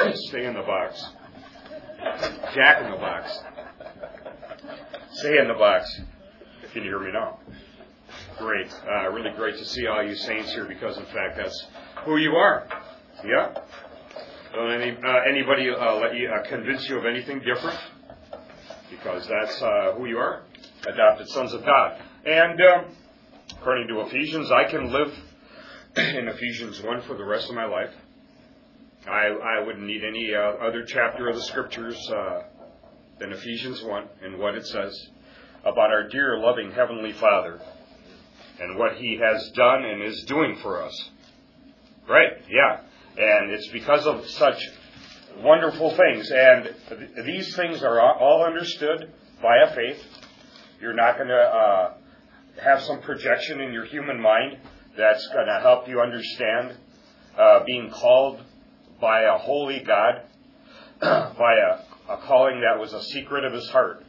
Stay in the box. Jack in the box. Stay in the box. Can you hear me now? Great. Really great to see all you saints here because, in fact, that's who you are. Yeah? Don't anybody let you convince you of anything different? Because that's who you are. Adopted sons of God. And according to Ephesians, I can live in Ephesians 1 for the rest of my life. I wouldn't need any other chapter of the Scriptures than Ephesians 1 and what it says about our dear, loving Heavenly Father and what He has done and is doing for us. Right, yeah. And it's because of such wonderful things. And these things are all understood via faith. You're not going to have some projection in your human mind that's going to help you understand being called by a holy God, by a calling that was a secret of His heart,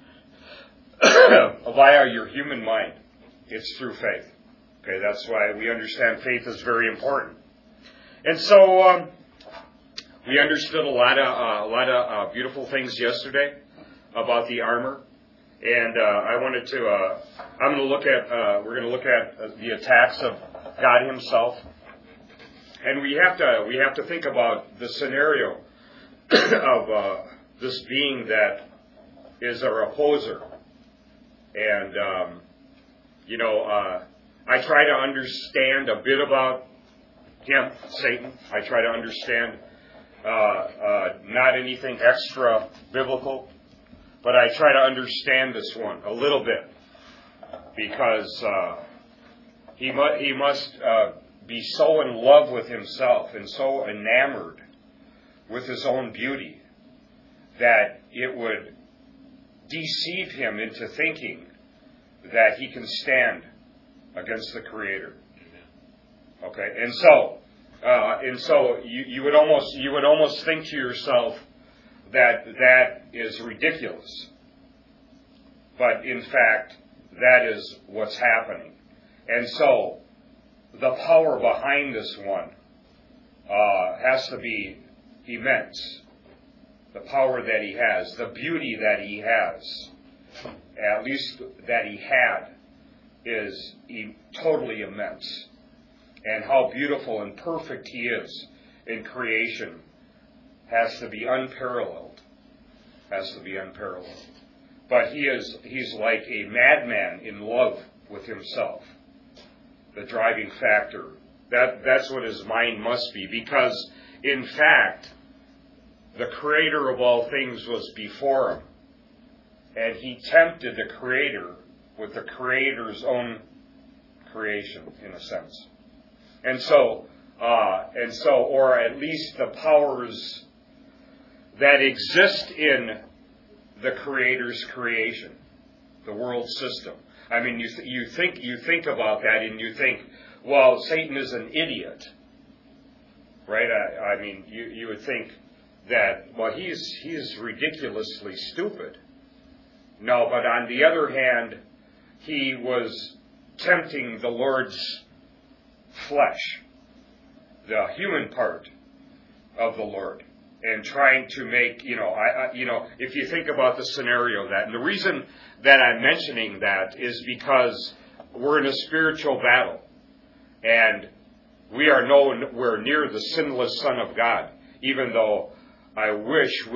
via your human mind. It's through faith. Okay, that's why we understand faith is very important. And so we understood a lot of beautiful things yesterday about the armor, and I wanted to. We're going to look at the attacks of God Himself, and we have to think about the scenario of this being that is our opposer, and I try to understand a bit about him, Satan. I try to understand not anything extra biblical, but I try to understand this one a little bit because he must be so in love with himself and so enamored with his own beauty that it would deceive him into thinking that he can stand against the Creator. Okay, and so you would almost think to yourself that is ridiculous, but in fact that is what's happening. And so the power behind this one has to be immense. The power that he has, the beauty that he has, at least that he had, is totally immense. And how beautiful and perfect he is in creation has to be unparalleled. Has to be unparalleled. But he's like a madman in love with himself. The driving factor. That's what his mind must be. Because, in fact, the Creator of all things was before him. And he tempted the Creator with the Creator's own creation, in a sense. And so, or at least the powers that exist in the Creator's creation, the world system. I mean, you think about that, and you think, well, Satan is an idiot, right? I mean, you would think that, well, he is ridiculously stupid. No, but on the other hand, he was tempting the Lord's flesh, the human part of the Lord, and trying to make, if you think about the scenario and the reason that I'm mentioning that is because we're in a spiritual battle, and we are nowhere near the sinless Son of God, even though I wish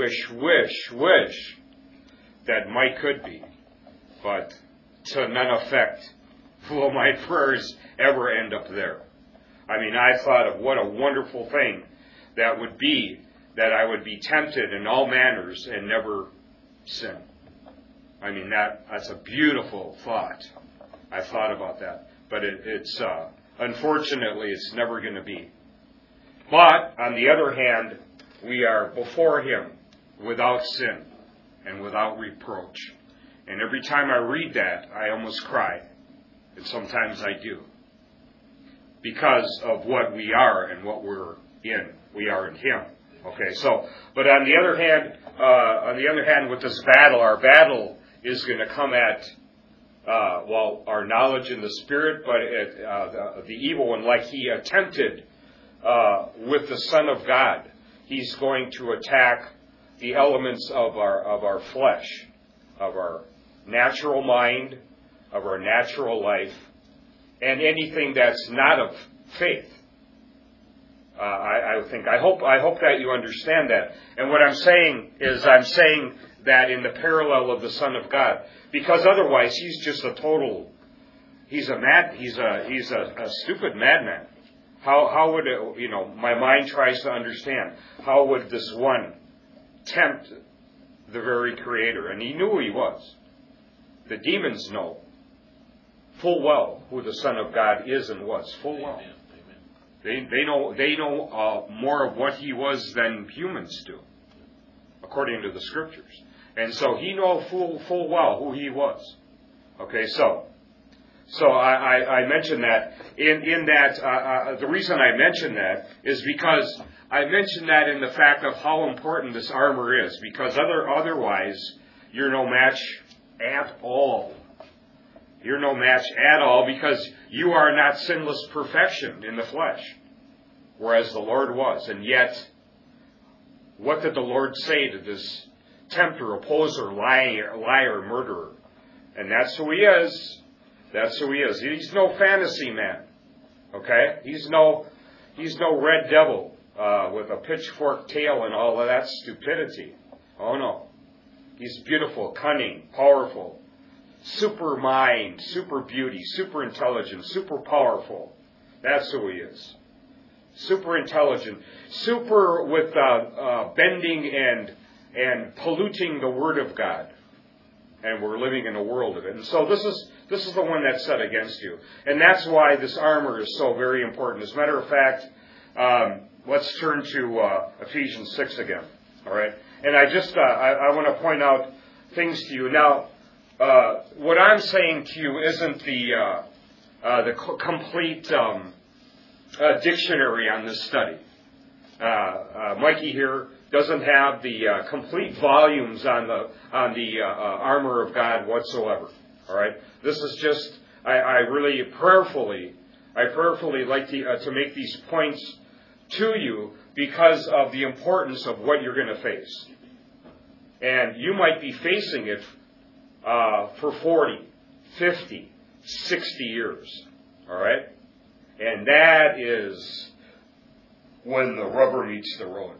that Mike could be, but to none effect will my prayers ever end up there. I mean, I thought of what a wonderful thing that would be, that I would be tempted in all manners and never sin. I mean, that's a beautiful thought. I thought about that. But it's unfortunately, it's never going to be. But, on the other hand, we are before Him without sin and without reproach. And every time I read that, I almost cry. And sometimes I do. Because of what we are and what we're in. We are in Him. Okay, so, but on the other hand, with this battle, our battle is going to come at, our knowledge in the Spirit, but the evil one, like he attempted with the Son of God. he's going to attack the elements of our flesh, of our natural mind, of our natural life, and anything that's not of faith. I hope that you understand that. And what I'm saying is, I'm saying that in the parallel of the Son of God, because otherwise he's just he's a stupid madman. How would it, my mind tries to understand, how would this one tempt the very Creator? And he knew who he was. The demons know full well who the Son of God is and was, full well. They know more of what he was than humans do, according to the Scriptures. And so he knew full well who he was. Okay, so I mentioned that. In that, the reason I mentioned that is because I mentioned that in the fact of how important this armor is, because otherwise you're no match at all. You're no match at all, because you are not sinless perfection in the flesh, whereas the Lord was. And yet, what did the Lord say to this tempter, opposer, liar, murderer? And that's who he is. That's who he is. He's no fantasy man. Okay? He's no red devil with a pitchfork tail and all of that stupidity. Oh no. He's beautiful, cunning, powerful, super mind, super beauty, super intelligent, super powerful. That's who he is. Super intelligent, super with bending and polluting the Word of God. And we're living in a world of it. And so this is the one that's set against you. And that's why this armor is so very important. As a matter of fact, let's turn to Ephesians 6 again. All right? And I want to point out things to you. Now, what I'm saying to you isn't the complete dictionary on this study. Mikey here doesn't have the complete volumes on the armor of God whatsoever. All right, this is just I really prayerfully like to make these points to you because of the importance of what you're going to face, and you might be facing it for 40, 50, 60 years. All right, and that is when the rubber meets the road.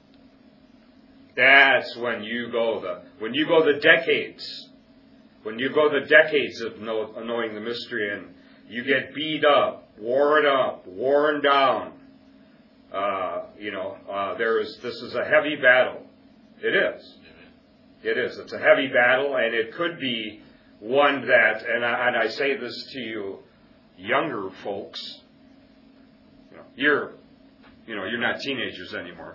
That's when you go the decades. When you go the decades of knowing the mystery, and you get beat up, worn down. This is a heavy battle. It is. It is. It's a heavy battle, and it could be one that, and I say this to you, younger folks. You're not teenagers anymore.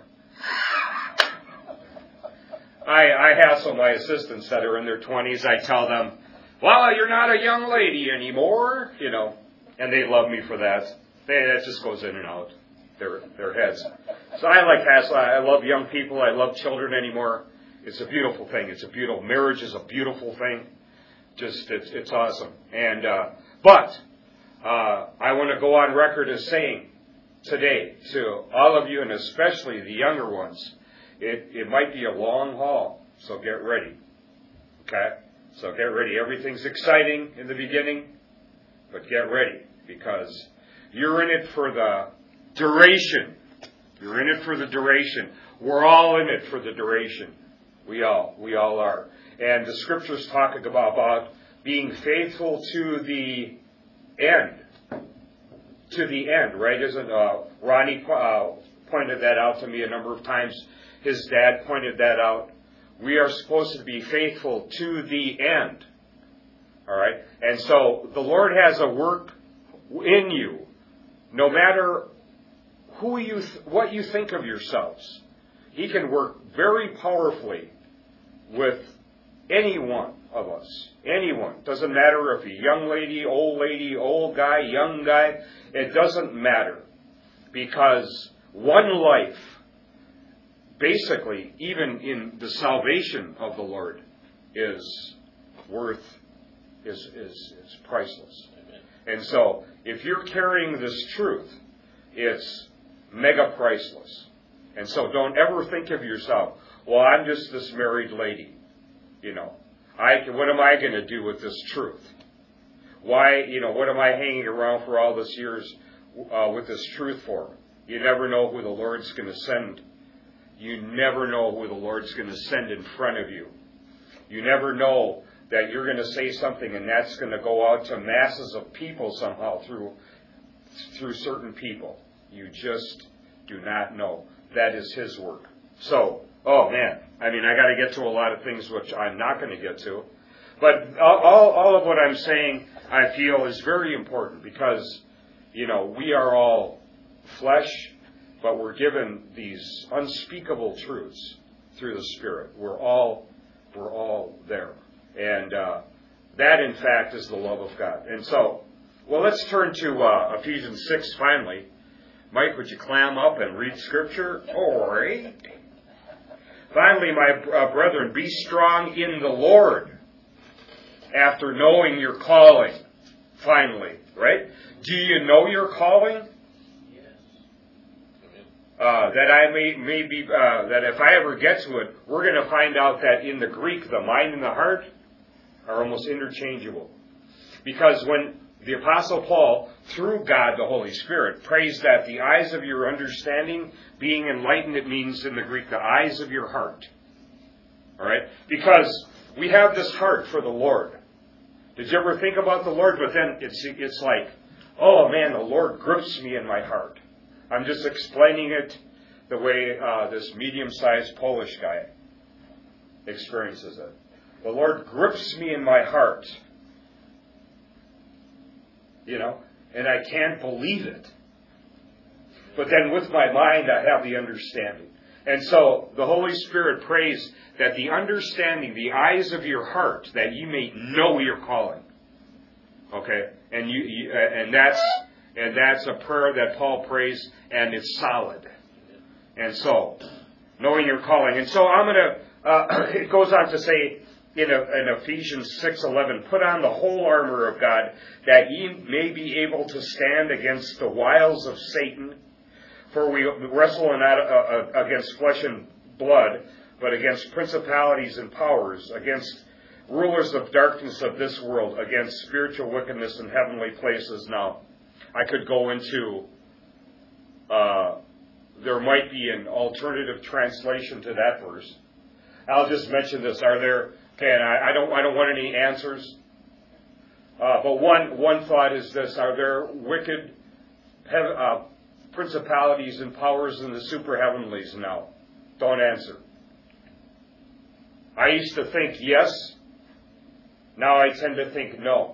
I hassle my assistants that are in their 20s. I tell them, well, you're not a young lady anymore, and they love me for that. That just goes in and out their heads. So I like hassle. I love young people. I love children anymore. It's a beautiful thing. Marriage is a beautiful thing. It's awesome. And but I want to go on record as saying today to all of you, and especially the younger ones, it might be a long haul, so get ready. Okay? So get ready. Everything's exciting in the beginning, but get ready, because you're in it for the duration. You're in it for the duration. We're all in it for the duration. We all are. And the Scriptures talk about being faithful to the end. To the end, right? Isn't Ronnie pointed that out to me a number of times. His dad pointed that out. We are supposed to be faithful to the end. All right? And so the Lord has a work in you, no matter what you think of yourselves. He can work very powerfully with any one of us. Anyone. Doesn't matter if you're young lady, old guy, young guy. It doesn't matter. Because one life, basically, even in the salvation of the Lord, is priceless. Amen. And so, if you're carrying this truth, it's mega priceless. And so don't ever think of yourself, well, I'm just this married lady. What am I going to do with this truth? Why, what am I hanging around for all this years with this truth for? You never know who the Lord's going to send. You never know who the Lord's going to send in front of you. You never know that you're going to say something and that's going to go out to masses of people somehow through certain people. You just do not know. That is His work. So, oh man, I got to get to a lot of things which I'm not going to get to. But all of what I'm saying, I feel, is very important because, we are all flesh, but we're given these unspeakable truths through the Spirit. We're all there. And that, in fact, is the love of God. And so, well, let's turn to Ephesians 6 finally. Mike, would you clam up and read Scripture? All right. Finally, my brethren, be strong in the Lord after knowing your calling. Finally, right? Do you know your calling? That I may be, that if I ever get to it, we're going to find out that in the Greek, the mind and the heart are almost interchangeable. Because when the Apostle Paul, through God the Holy Spirit, prays that the eyes of your understanding being enlightened, it means in the Greek, the eyes of your heart. All right? Because we have this heart for the Lord. Did you ever think about the Lord? But then it's like, oh man, the Lord grips me in my heart. I'm just explaining it the way this medium-sized Polish guy experiences it. The Lord grips me in my heart. And I can't believe it. But then with my mind, I have the understanding. And so the Holy Spirit prays that the understanding, the eyes of your heart, that you may know your calling. Okay? And that's a prayer that Paul prays, and it's solid. And so, knowing your calling. And so I'm going to, it goes on to say in Ephesians 6:11, put on the whole armor of God, that ye may be able to stand against the wiles of Satan. For we wrestle not against flesh and blood, but against principalities and powers, against rulers of darkness of this world, against spiritual wickedness in heavenly places. Now, I could go into, there might be an alternative translation to that verse. I'll just mention this. And I don't want any answers. But one thought is this: are there wicked principalities and powers in the super heavenlies now? Don't answer. I used to think yes. Now I tend to think no.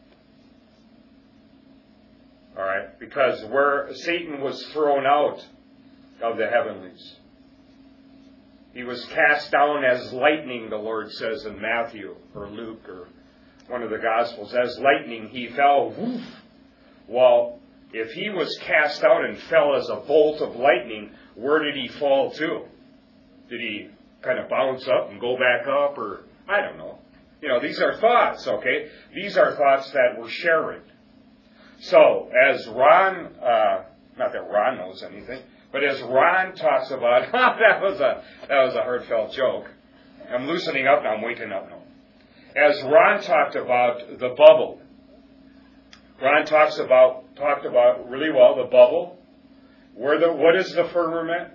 All right, because where Satan was thrown out of the heavenlies, he was cast down as lightning, the Lord says in Matthew or Luke or one of the Gospels. As lightning, he fell. Woof. Well, if he was cast out and fell as a bolt of lightning, where did he fall to? Did he kind of bounce up and go back up? Or, I don't know. These are thoughts, okay? These are thoughts that we're sharing. So, as Ron, not that Ron knows anything, but as Ron talks about, that was a heartfelt joke. I'm loosening up now, I'm waking up now. As Ron talked about the bubble, Ron talked about really well the bubble. What is the firmament?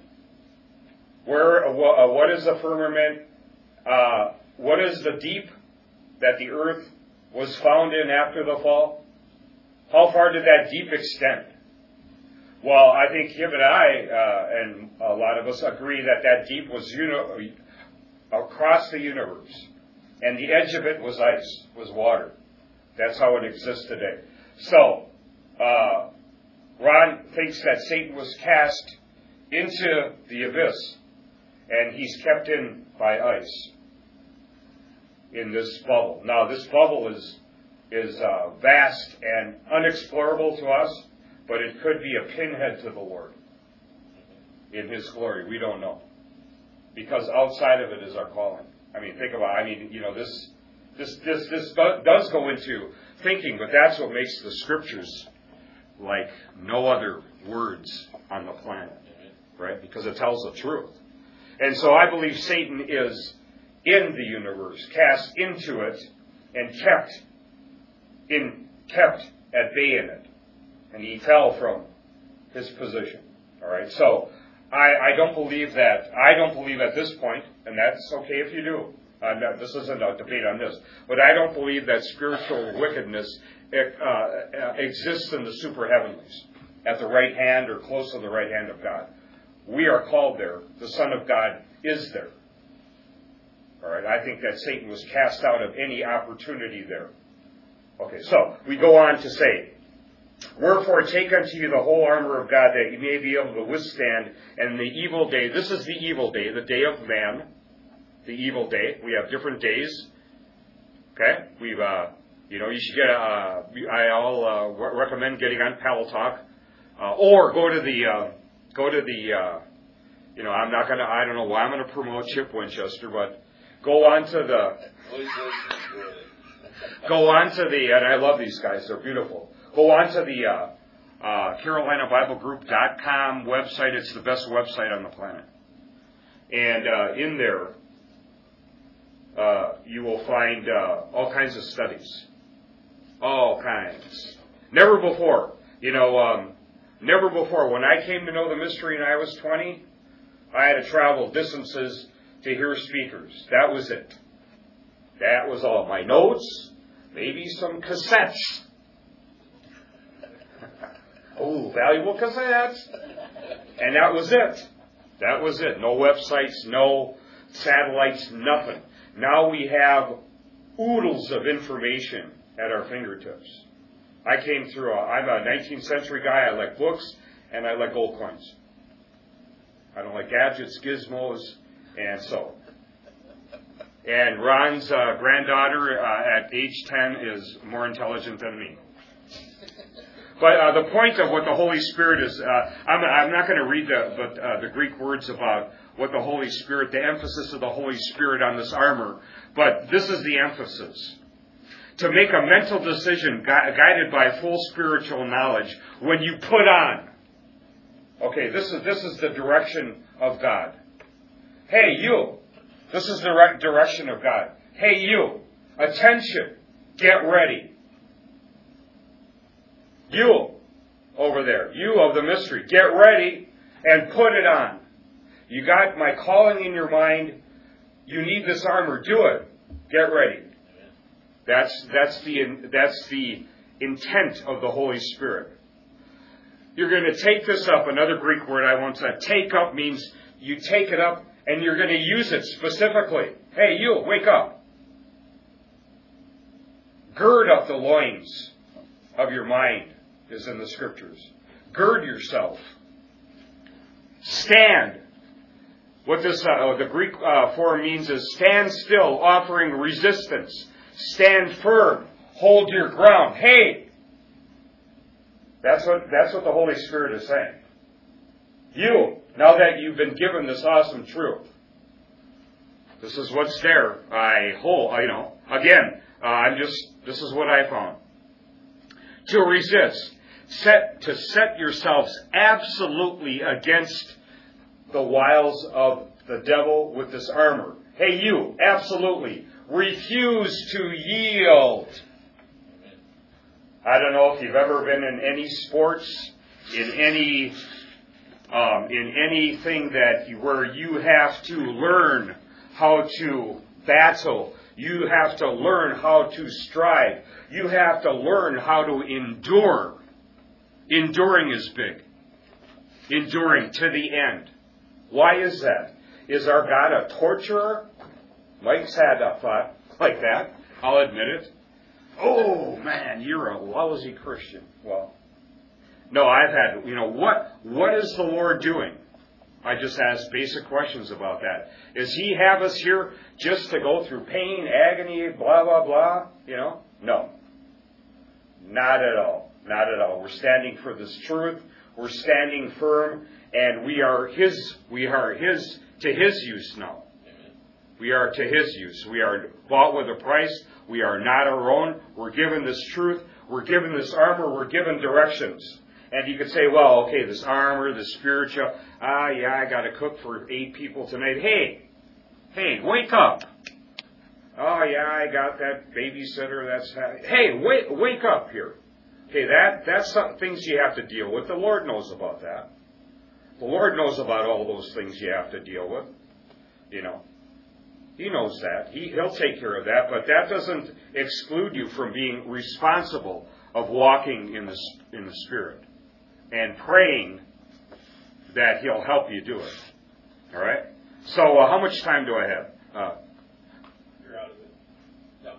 What is the firmament? What is the deep that the earth was found in after the fall? How far did that deep extend? Well, I think him and I, and a lot of us agree that deep was across the universe. And the edge of it was ice, was water. That's how it exists today. So, Ron thinks that Satan was cast into the abyss, and he's kept in by ice in this bubble. Now, this bubble is vast and unexplorable to us, but it could be a pinhead to the Lord in His glory. We don't know, because outside of it is our calling. Think about it. This does go into thinking, but that's what makes the Scriptures like no other words on the planet. right? Because it tells the truth. And so I believe Satan is in the universe, cast into it, and kept at bay in it. And he fell from his position. All right. So I don't believe that. I don't believe at this point, and that's okay if you do. This isn't a debate on this, but I don't believe that spiritual wickedness exists in the super heavenlies, at the right hand or close to the right hand of God. We are called there. The Son of God is there. All right. I think that Satan was cast out of any opportunity there. Okay. So we go on to say, wherefore take unto you the whole armor of God, that you may be able to withstand in the evil day. This is the evil day, the day of man, the evil day. We have different days. Okay, we've you should get. I'll recommend getting on Pal Talk, or go to the. I'm not gonna. I don't know why I'm gonna promote Chip Winchester, but go on to the. And I love these guys. They're beautiful. Go on to the CarolinaBibleGroup.com website. It's the best website on the planet. And in there, you will find all kinds of studies. All kinds. Never before. Never before. When I came to know the mystery and I was 20, I had to travel distances to hear speakers. That was it. That was all. My notes, maybe some cassettes. Oh, valuable cassettes. And that was it. That was it. No websites, no satellites, nothing. Now we have oodles of information at our fingertips. I came through, I'm a 19th century guy. I like books and I like gold coins. I don't like gadgets, gizmos, and so. And Ron's granddaughter at age 10 is more intelligent than me. But the point of what the Holy Spirit is, I'm not going to read the Greek words about what the Holy Spirit, the emphasis of the Holy Spirit on this armor, but this is the emphasis. To make a mental decision guided by full spiritual knowledge when you put on. Okay, this is the direction of God. Hey, you. This is the direction of God. Hey, you. Attention. Get ready. You over there, you of the mystery, get ready and put it on. You got my calling in your mind. You need this armor. Do it. Get ready. That's the intent of the Holy Spirit. You're going to take this up. Another Greek word I won't say. Take up means you take it up and you're going to use it specifically. Hey, you, wake up. Gird up the loins of your mind, is in the Scriptures. Gird yourself. Stand. What this the Greek form means is stand still, offering resistance. Stand firm. Hold your ground. Hey! That's what the Holy Spirit is saying. You, now that you've been given this awesome truth, this is what's there. This is what I found. To resist. To set yourselves absolutely against the wiles of the devil with this armor. Hey, you, absolutely. Refuse to yield. I don't know if you've ever been in any sports, in anything where you have to learn how to battle. You have to learn how to strive. You have to learn how to endure. Enduring is big. Enduring to the end. Why is that? Is our God a torturer? Mike's had a thought like that. I'll admit it. Oh, man, you're a lousy Christian. Well, no, I've had, what is the Lord doing? I just ask basic questions about that. Does He have us here just to go through pain, agony, blah, blah, blah? No. Not at all. Not at all. We're standing for this truth. We're standing firm, and we are His to His use now. We are to His use. We are bought with a price. We are not our own. We're given this truth. We're given this armor. We're given directions. And you could say, well, okay, this armor, the spiritual, yeah, I got to cook for 8 people tonight. Hey, wake up. Oh, yeah, I got that babysitter. Hey, wake up here. Okay, that's some things you have to deal with. The Lord knows about that. The Lord knows about all those things you have to deal with. You know, He knows that. He'll take care of that, but that doesn't exclude you from being responsible of walking in the Spirit and praying that He'll help you do it. All right? So how much time do I have? You're out of it. No.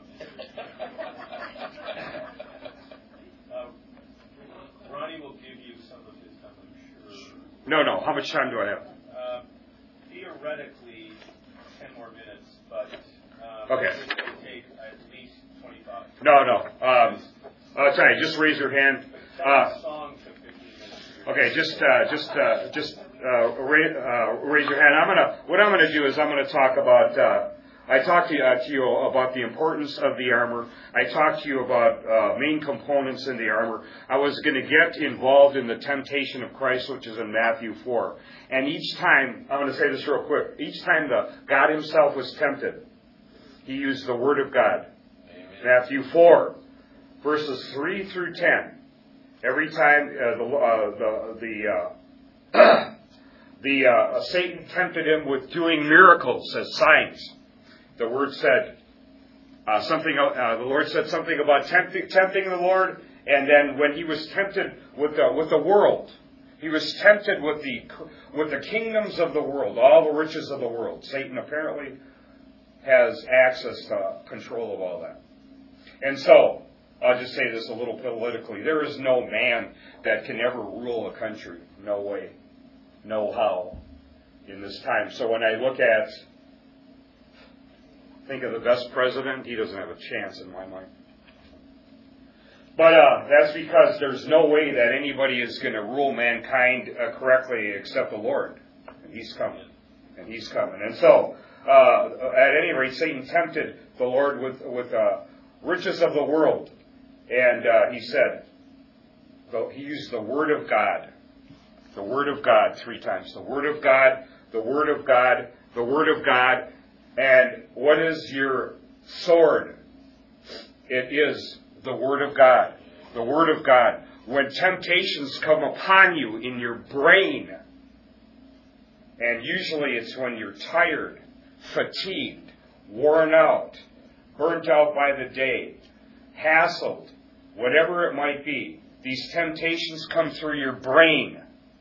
Ronnie will give you some of his time, I'm sure. No. How much time do I have? Theoretically, 10 more minutes, but okay. It will take at least 25. No. Sorry, just raise your hand. Song took 15 minutes. Okay, just raise your hand. What I'm gonna do is I'm gonna talk about. I talked to you about the importance of the armor. I talked to you about main components in the armor. I was going to get involved in the temptation of Christ, which is in Matthew 4. And each time, I'm going to say this real quick, each time God Himself was tempted, He used the Word of God. Amen. Matthew 4, verses 3 through 10. Every time Satan tempted Him with doing miracles as signs. The Word said the Lord said something about tempting the Lord, and then when He was tempted with the world, He was tempted with the kingdoms of the world, all the riches of the world. Satan apparently has access to control of all that. And so, I'll just say this a little politically. There is no man that can ever rule a country. No way. No how. In this time. So when I think of the best president, he doesn't have a chance in my mind. But that's because there's no way that anybody is going to rule mankind correctly except the Lord. And He's coming. And so, at any rate, Satan tempted the Lord with riches of the world. And he said, he used the Word of God. The Word of God 3 times. The Word of God, the Word of God, the Word of God. And what is your sword? It is the Word of God. The Word of God. When temptations come upon you in your brain, and usually it's when you're tired, fatigued, worn out, burnt out by the day, hassled, whatever it might be, these temptations come through your brain.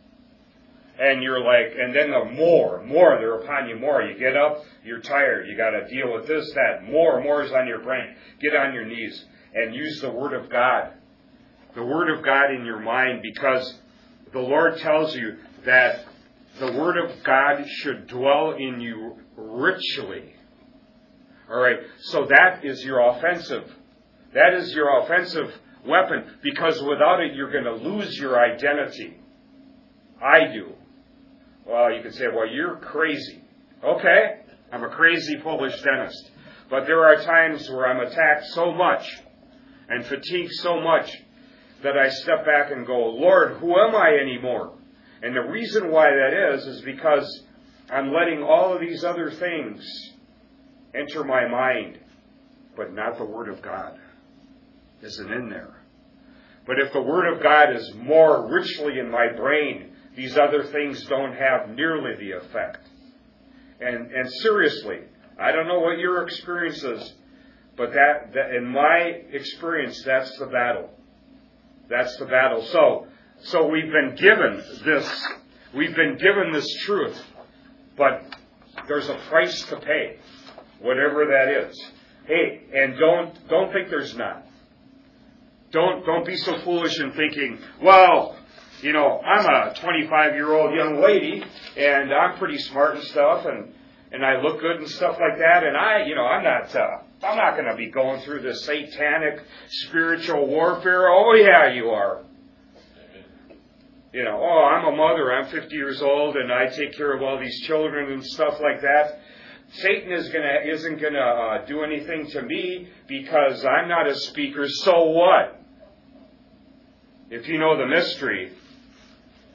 And you're like, and then the more, they're upon you more. You get up, you're tired, you got to deal with this, that. More is on your brain. Get on your knees and use the Word of God. The Word of God in your mind, because the Lord tells you that the Word of God should dwell in you richly. All right, so that is your offensive. That is your offensive weapon, because without it, you're going to lose your identity. I do. Well, you could say, well, you're crazy. Okay, I'm a crazy Polish dentist. But there are times where I'm attacked so much and fatigued so much that I step back and go, Lord, who am I anymore? And the reason why that is because I'm letting all of these other things enter my mind, but not the Word of God isn't in there. But if the Word of God is more richly in my brain, these other things don't have nearly the effect. And seriously, I don't know what your experience is, but that in my experience, that's the battle. That's the battle. So we've been given this. We've been given this truth, but there's a price to pay, whatever that is. Hey, and don't think there's not. Don't be so foolish in thinking, well, you know, I'm a 25-year-old young lady, and I'm pretty smart and stuff, and I look good and stuff like that, and I'm not going to be going through this satanic spiritual warfare. Oh, yeah, you are. You know, oh, I'm a mother, I'm 50 years old, and I take care of all these children and stuff like that. Satan isn't gonna do anything to me because I'm not a speaker. So what? If you know the mystery,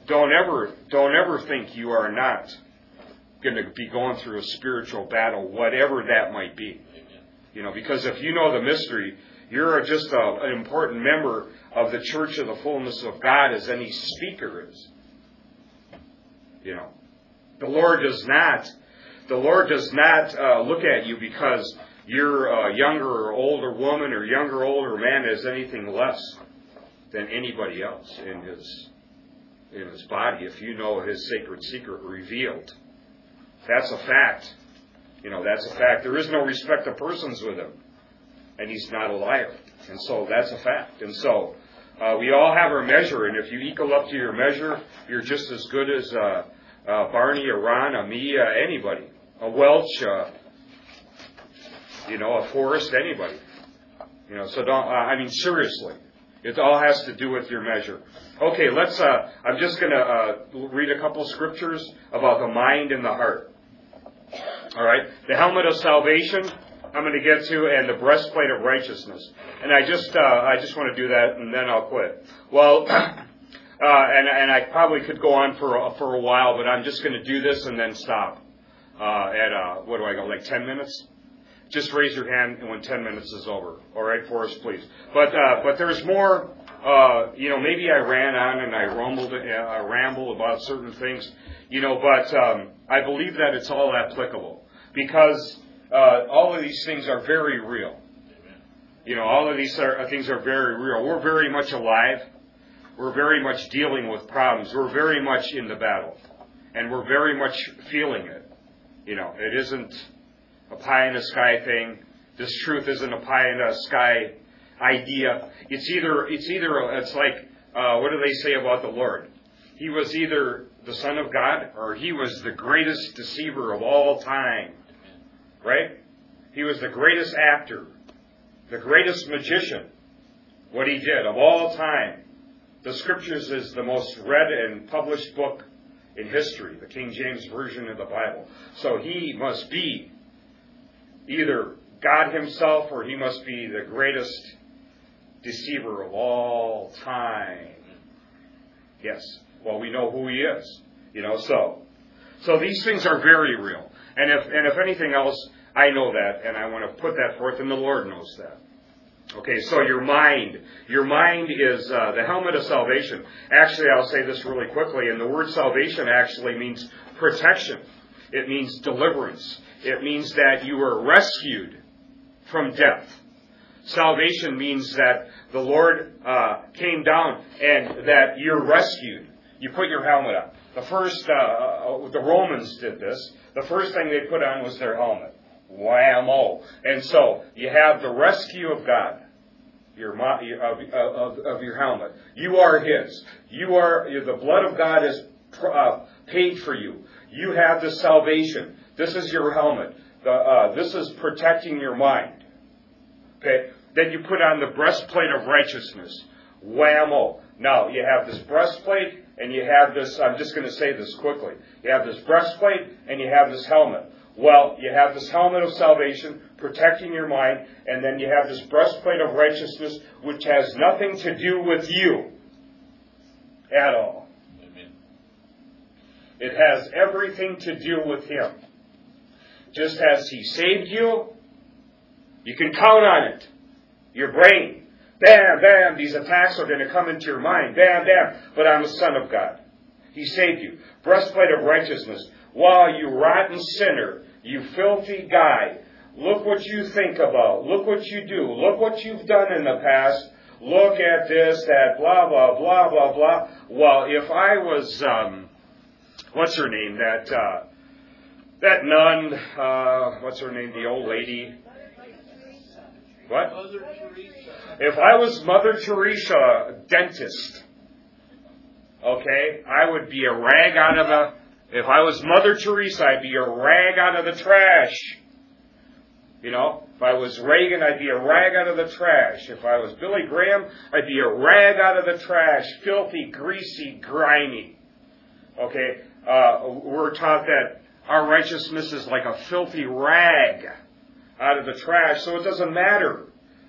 don't ever think you are not going to be going through a spiritual battle, whatever that might be. Because if you know the mystery, you're just an important member of the church of the fullness of God, as any speaker is. The Lord does not look at you because you're a younger or older woman or younger or older man as anything less than anybody else in his body, if you know his sacred secret revealed. That's a fact. That's a fact. There is no respect of persons with him. And he's not a liar. And so that's a fact. And so we all have our measure. And if you equal up to your measure, you're just as good as Barney, a Ron, a me, anybody. A Welch, a Forrest, anybody. So don't, seriously. It all has to do with your measure. Okay, I'm just going to read a couple scriptures about the mind and the heart. All right, the helmet of salvation I'm going to get to, and the breastplate of righteousness. And I just want to do that, and then I'll quit. Well, and I probably could go on for a while, but I'm just going to do this and then stop. At what do I go, like 10 minutes? Just raise your hand when 10 minutes is over. All right, Forrest, please. But there's more. Maybe I ran on and I rambled about certain things. But I believe that it's all applicable because all of these things are very real. All of these things are very real. We're very much alive. We're very much dealing with problems. We're very much in the battle, and we're very much feeling it. It isn't a pie in the sky thing. This truth isn't a pie in the sky idea. It's like, what do they say about the Lord? He was either the Son of God or he was the greatest deceiver of all time. Right? He was the greatest actor, the greatest magician, what he did of all time. The Scriptures is the most read and published book in history, the King James Version of the Bible. So he must be either God himself or he must be the greatest deceiver of all time. Yes. Well, we know who he is. So these things are very real. And if anything else, I know that, and I want to put that forth, and the Lord knows that. Okay, so your mind is the helmet of salvation. Actually, I'll say this really quickly, and the word salvation actually means protection. It means deliverance. It means that you were rescued from death. Salvation means that the Lord came down and that you're rescued. You put your helmet on. The Romans did this. The first thing they put on was their helmet. Whammo. And so you have the rescue of God, of your helmet. You are his. The blood of God is paid for you. You have the salvation. This is your helmet. This is protecting your mind. Okay. Then you put on the breastplate of righteousness. Whammo. Now, you have this breastplate, and you have this, I'm just going to say this quickly. You have this breastplate, and you have this helmet. Well, you have this helmet of salvation, protecting your mind, and then you have this breastplate of righteousness, which has nothing to do with you at all. Amen. It has everything to do with him. Just as he saved you, you can count on it. Your brain. Bam, bam, these attacks are going to come into your mind. Bam, bam. But I'm a son of God. He saved you. Breastplate of righteousness. Wow, you rotten sinner. You filthy guy. Look what you think about. Look what you do. Look what you've done in the past. Look at this, that, blah, blah, blah, blah, blah. Well, if I was, what's her name? That nun, what's her name? The old lady. What? Mother Teresa. If I was Mother Teresa, dentist, okay, I would be a rag out of the... If I was Mother Teresa, I'd be a rag out of the trash. If I was Reagan, I'd be a rag out of the trash. If I was Billy Graham, I'd be a rag out of the trash. Filthy, greasy, grimy. Okay, we're taught that our righteousness is like a filthy rag out of the trash, so it doesn't matter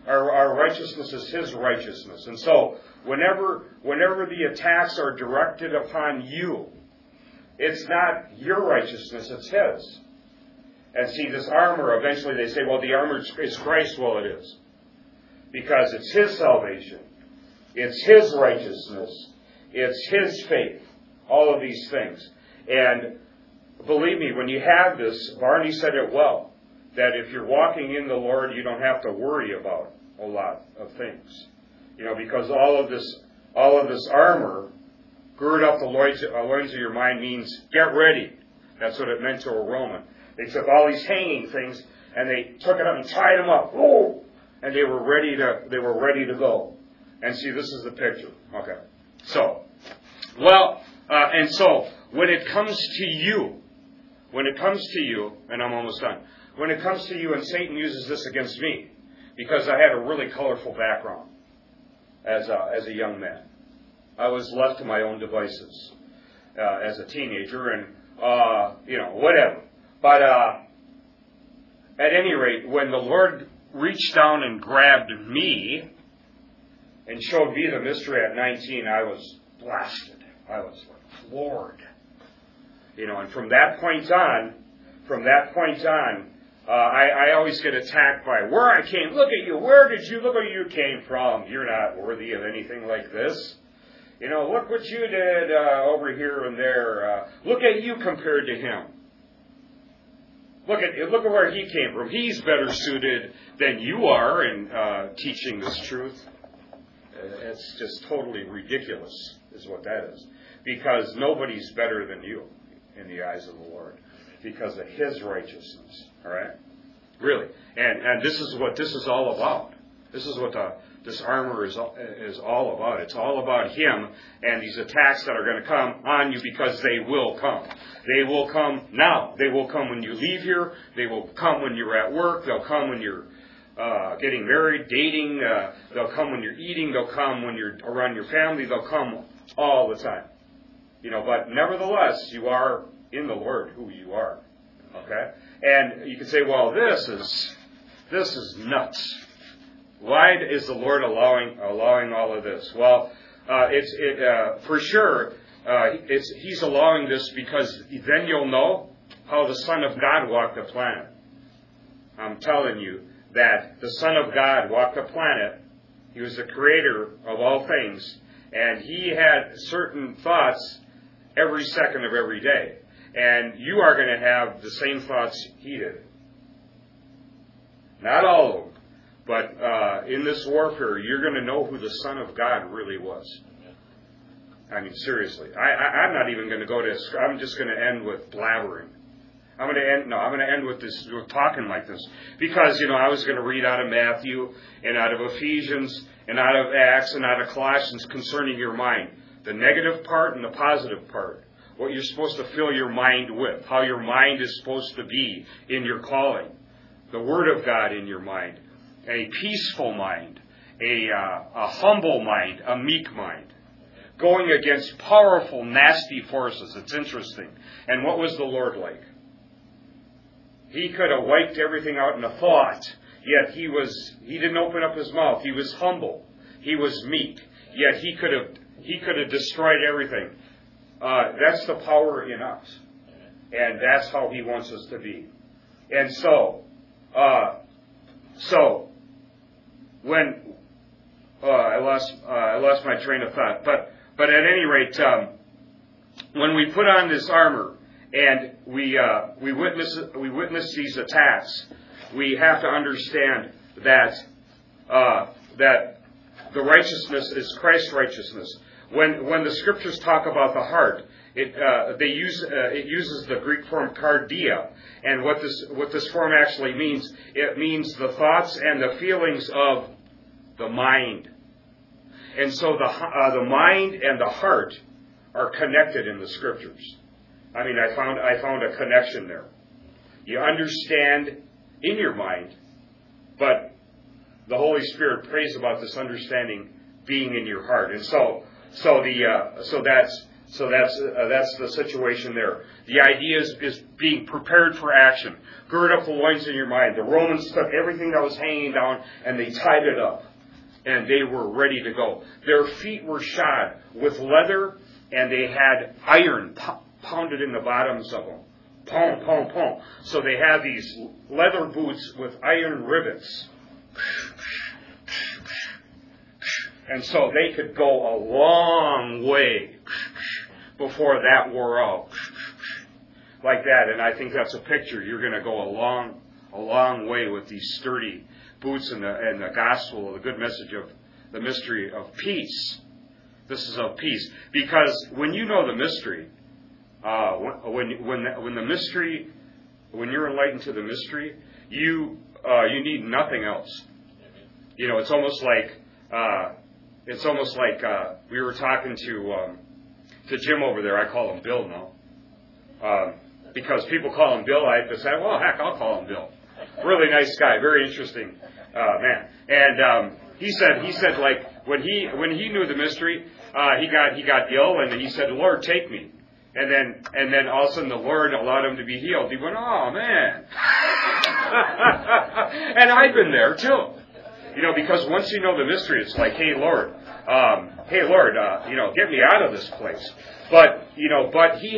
Our righteousness is His righteousness. And so, whenever the attacks are directed upon you, it's not your righteousness, it's His. And see, this armor, eventually they say, well, the armor is Christ. Well, it is. Because it's His salvation. It's His righteousness. It's His faith. All of these things. And believe me, when you have this, Barney said it well, that if you're walking in the Lord, you don't have to worry about a lot of things. Because all of this armor, gird up the loins of your mind, means get ready. That's what it meant to a Roman. They took all these hanging things and they took it up and tied them up. Whoa! And they were ready to go. And see, this is the picture. Okay. So, and so when it comes to you, and I'm almost done. When it comes to you, and Satan uses this against me, because I had a really colorful background as a young man. I was left to my own devices as a teenager, and whatever. But at any rate, when the Lord reached down and grabbed me and showed me the mystery at 19, I was blasted. I was floored. And from that point on, I always get attacked by where I came. Look at you. Where did you? Look where you came from. You're not worthy of anything like this. Look what you did over here and there. Look at you compared to him. Look at where he came from. He's better suited than you are in teaching this truth. It's just totally ridiculous, is what that is. Because nobody's better than you in the eyes of the Lord, because of His righteousness. All right, really. And this is what this is all about. This is what this armor is all about. It's all about Him and these attacks that are going to come on you, because they will come. They will come now. They will come when you leave here. They will come when you're at work. They'll come when you're getting married, dating. They'll come when you're eating. They'll come when you're around your family. They'll come all the time. But nevertheless, you are in the Lord who you are. Okay? And you can say, well, this is nuts. Why is the Lord allowing all of this? Well, for sure, He's allowing this because then you'll know how the Son of God walked the planet. I'm telling you that the Son of God walked the planet. He was the creator of all things, and He had certain thoughts every second of every day. And you are going to have the same thoughts He did. Not all of them. But in this warfare, you're going to know who the Son of God really was. I mean, seriously. I'm not even going to go to... I'm just going to end with blabbering. I'm going to end with this, with talking like this. Because, I was going to read out of Matthew, and out of Ephesians, and out of Acts, and out of Colossians concerning your mind. The negative part and the positive part. What you're supposed to fill your mind with. How your mind is supposed to be in your calling. The Word of God in your mind. A peaceful mind. A humble mind. A meek mind. Going against powerful, nasty forces. It's interesting. And what was the Lord like? He could have wiped everything out in a thought. Yet He didn't open up His mouth. He was humble. He was meek. Yet He could have destroyed everything. That's the power in us. And that's how He wants us to be. And so when I lost my train of thought. But at any rate, when we put on this armor and we witness these attacks, we have to understand that the righteousness is Christ's righteousness. When the scriptures talk about the heart, it uses the Greek form cardia, and what this form actually means, it means the thoughts and the feelings of the mind. And so the mind and the heart are connected in the scriptures. I mean, I found a connection there. You understand in your mind, but the Holy Spirit prays about this understanding being in your heart. And so So that's the situation there. The idea is being prepared for action. Gird up the loins in your mind. The Romans took everything that was hanging down and they tied it up. And they were ready to go. Their feet were shod with leather and they had iron pounded in the bottoms of them. Pong, pong, pong. So they had these leather boots with iron rivets. And so they could go a long way before that wore out. Like that. And I think that's a picture. You're going to go a long way with these sturdy boots and the gospel, the good message of the mystery of peace. This is of peace. Because when you know the mystery, when the mystery, when you're enlightened to the mystery, you need nothing else. You know, it's almost like we were talking to Jim over there. I call him Bill now, because people call him Bill. I just said, well, heck, I'll call him Bill. Really nice guy, very interesting man. And he said like when he knew the mystery, he got ill, and he said, Lord, take me. And then all of a sudden the Lord allowed him to be healed. He went, oh man. And I've been there too. You know, because once you know the mystery, it's like, hey Lord, get me out of this place. But he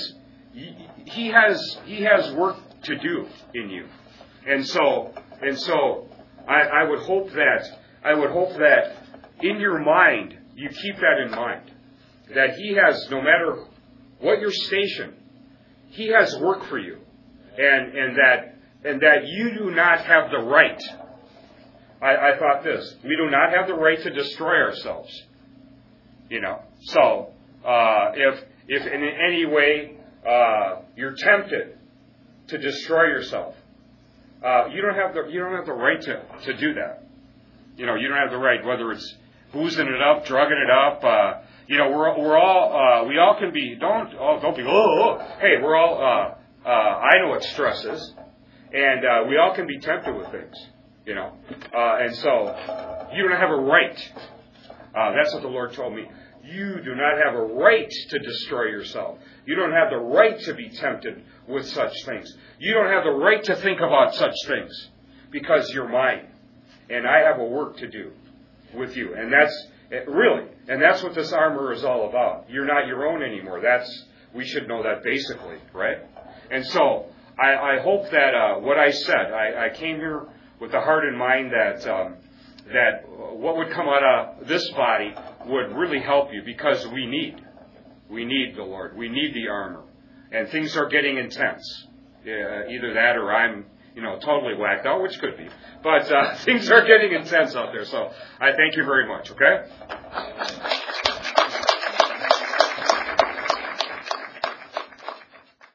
has work to do in you. And so I would hope that in your mind you keep that in mind. That he has, no matter what your station, he has work for you. And that you do not have the right. I thought this. We do not have the right to destroy ourselves. You know. So if in any way you're tempted to destroy yourself, you don't have the right to do that. You know, you don't have the right, whether it's boozing it up, drugging it up. We all can be. Don't be. Hey, we're all. I know what stress is, and we all can be tempted with things. You know, and so you don't have a right. That's what the Lord told me. You do not have a right to destroy yourself. You don't have the right to be tempted with such things. You don't have the right to think about such things because you're mine. And I have a work to do with you. And that's what this armor is all about. You're not your own anymore. We should know that basically, right? And so I hope that what I said, I came here with the heart and mind that what would come out of this body would really help you, because we need the Lord. We need the armor. And things are getting intense. Either that or I'm, totally whacked out, which could be. But things are getting intense out there. So I thank you very much, okay?